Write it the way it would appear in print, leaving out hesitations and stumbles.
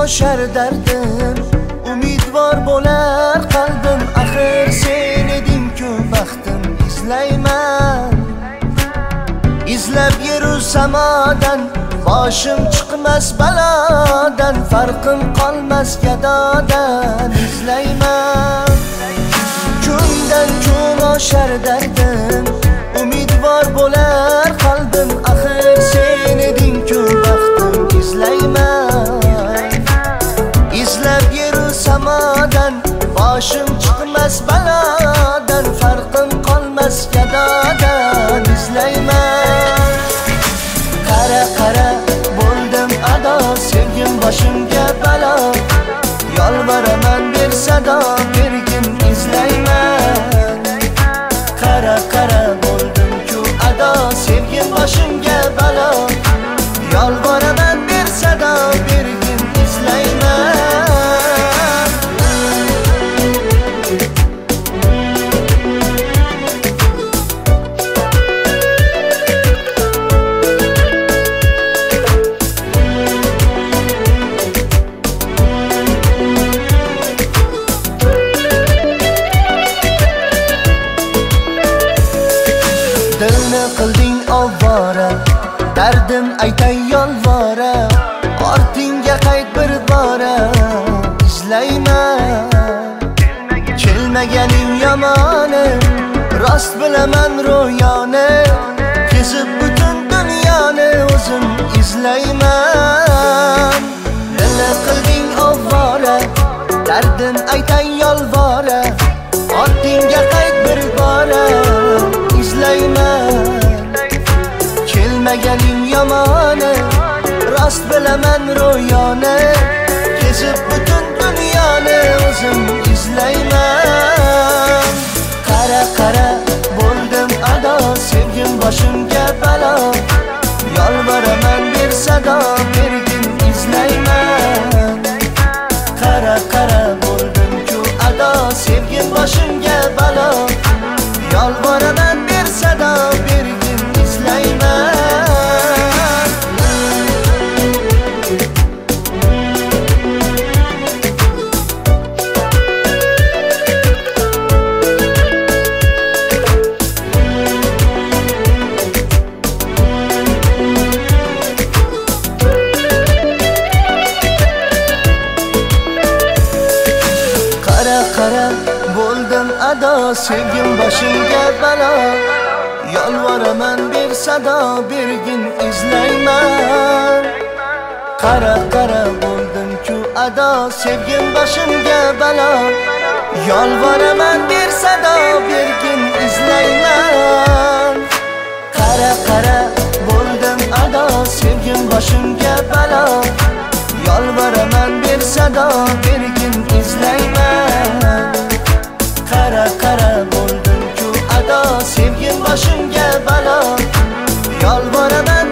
yoshar dardim, umidvor bo'lar qalbim. Axir sen eding-ku baxtim, izlayman. Izlab yeru samodan, boshim chiqmas balodan, farqim qolmas gadodan. Izlayman. Kundan kun oshar dardim, umidvor bo'lar qalbim. Axir sen eding-ku baxtim, izlayman. Izlab yeru samodan, boshim chiqmas balodan, farqim qolmas gadodan. Izlayman. Qara qara bo'ldim ado, sevgim boshimga balo. Yolvoraman bir sado, bergin izlayman. Qara qara bo'ldim-ku ado, sevgim boshimga balo. Yolvoraman bir sado, bergin izlayman. Dilni qilding ovvora, dardim aytay yolvora. Ortingga qayt bir bora, izlayman. Kelmaganing yomoni, rost bilaman ro'yoni. Kezib butun dunyoni o'zim izlayman. Dilni qilding ovvora, dardim aytay yolvora. Ortingga qayt bir bora, izlayman. Kelmaganing yomoni, rost bilaman ro'yoni. Kezib butun dunyoni o'zim izlayman. Qara qara bo'ldim ado, sevgim boshimga balo. Yolvoraman bir sado, bergin izlayman. Qara qara bo'ldim-ku ado, sevgim boshimga balo. Yolvoraman bir sado, bergin izlayman. Qara qara bo'ldim ado, sevgim boshimga balo. Yolvoraman bir sado, bergin izlayman. Qara qara bo'ldim-ku ado, sevgim boshimga balo. Yolvoraman bir sado, bergin izlayman. Qara qara bo'ldim ado, sevgim boshimga balo. Yolvoraman bir sado, bergin izlayman. Qara qara bo'ldim-ku ado, sevgim boshimga balo. Yolvoraman